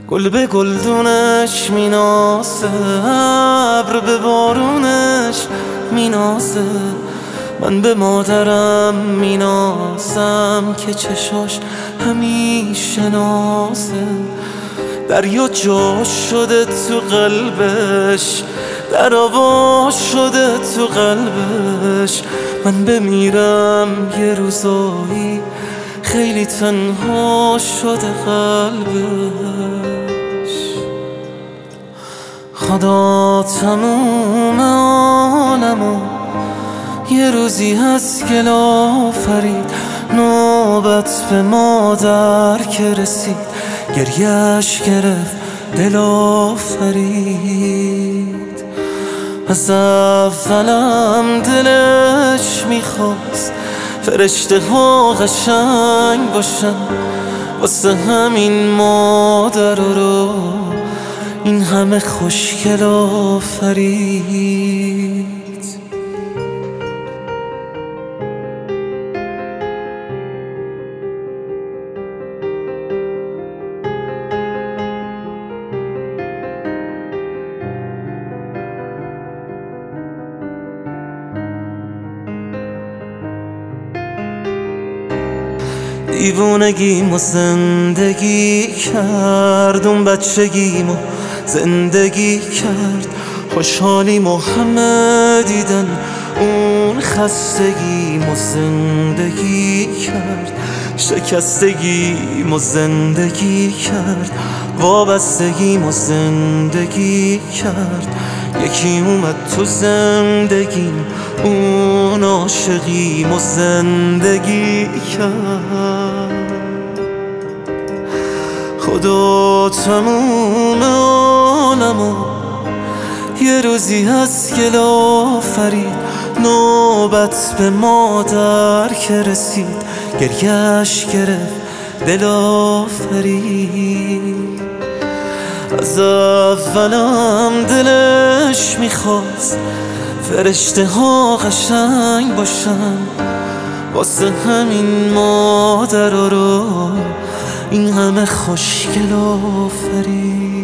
گل به گلدونش میناسه، ابر به بارونش میناسه. من به مادرم میناسم که چشاش همیشه نازه. دریا جا شده تو قلبش، در آوا شده تو قلبش. من بمیرم یه روزایی خیلی تنها شده قلبش. خدا تموم عالمو یه روزی هست که آفرید، نوبت به مادر که رسید گریه‌اش گرفت دل آفرید. از اولم دلش میخواست فرشته ها قشنگ باشن، واسه همین مادر رو این همه خوشگل آفرید. دیوونگیمو زندگی کرد، اون بچگیمو زندگی کرد. خوشحالیمو همه دیدن، اون خستگیمو زندگی کرد. شکستگیمو زندگی کرد، وابستگیمو زندگی کرد. یکی اومد تو زندگیم، اون عاشقیمو زندگی کرد. خدا تموم عالمو یه روزی هست که آفرید، نوبت به مادر که رسید گریه‌اش گرفت دل آفرید. از اولم دلش میخواست فرشته ها قشنگ باشن، واسه همین مادر رو این همه خوشگل آفرید.